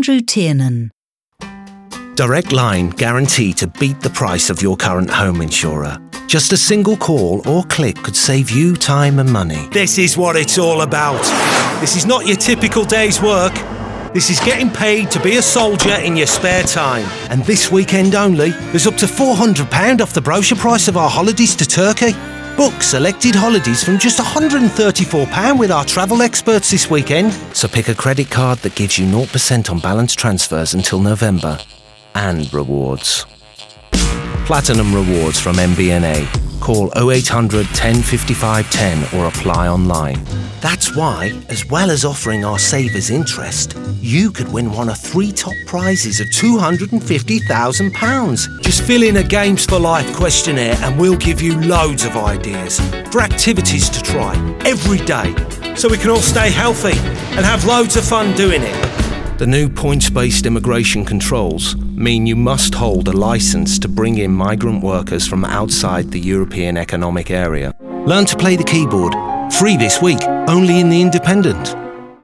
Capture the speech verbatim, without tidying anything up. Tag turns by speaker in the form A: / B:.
A: Andrew Tiernan.
B: Direct Line guarantee to beat the price of your current home insurer. Just a single call or click could save you time and money.
C: This is what it's all about. This is not your typical day's work. This is getting paid to be a soldier in your spare time.
B: And this weekend only, there's up to four hundred pounds off the brochure price of our holidays to Turkey. Book selected holidays from just one hundred thirty-four pounds with our travel experts this weekend. So pick a credit card that gives you zero percent on balance transfers until November. And rewards. Platinum Rewards from M B N A. Call oh eight hundred, ten fifty-five ten or apply online. That's why, as well as offering our savers interest, you could win one of three top prizes of two hundred fifty thousand pounds.
C: Just fill in a Games for Life questionnaire and we'll give you loads of ideas for activities to try every day so we can all stay healthy and have loads of fun doing it.
B: The new points-based immigration controls mean you must hold a licence to bring in migrant workers from outside the European Economic Area. Learn to play the keyboard. Free this week, only in The Independent.